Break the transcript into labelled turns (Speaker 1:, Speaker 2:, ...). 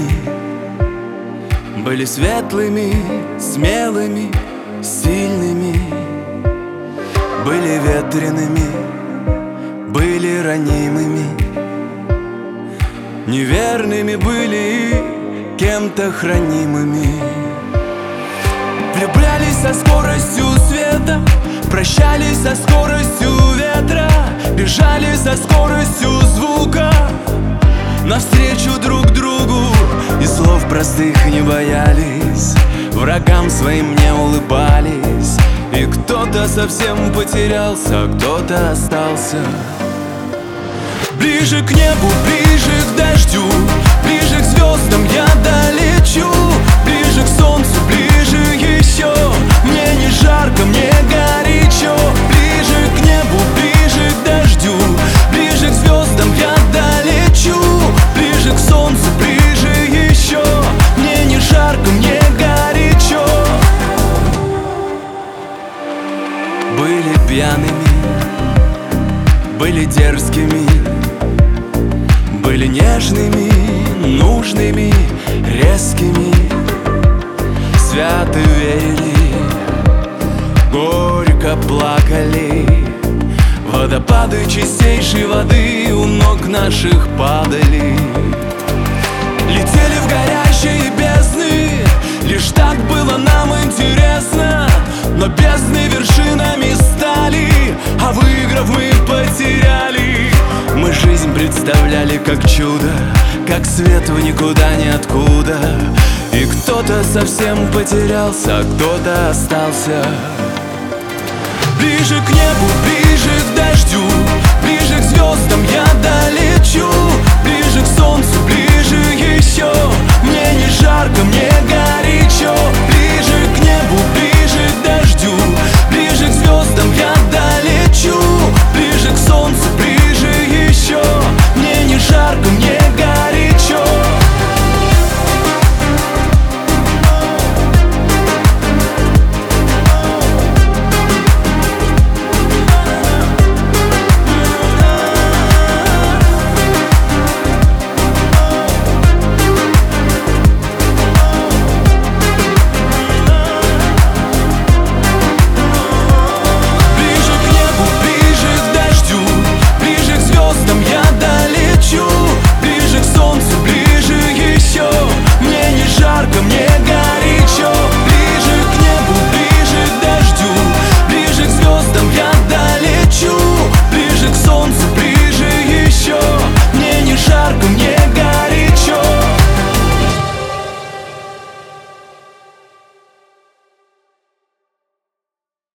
Speaker 1: были светлыми, смелыми, сильными. Были ветреными, были ранимыми, неверными были и кем-то хранимыми. Влюблялись со скоростью света, прощались со скоростью ветра, бежали со скоростью звука навстречу друг другу, и слов простых не боялись, врагам своим не улыбались. И кто-то совсем потерялся, а кто-то остался. Ближе к небу, ближе к дождю, ближе к звездам я долечу, ближе к солнцу, ближе еще. Мне не жарко, мне горячо. Ближе к небу, ближе к дождю, ближе к звездам я долечу, ближе к солнцу, ближе еще. Мне не жарко, мне горячо. Были пьяными, были дерзкими, были нежными, нужными, резкими. Свято верили, горько плакали. Водопады чистейшей воды у ног наших падали. Летели в горящие бездны, лишь так было нам интересно. Но бездны вершинами стали, а выиграв мы потеряли. Мы жизнь представляли как чудо, как свет в никуда ниоткуда. И кто-то совсем потерялся, а кто-то остался. Ближе к небу, ближе к дождю, ближе к звездам я долечу, ближе к солнцу, ближе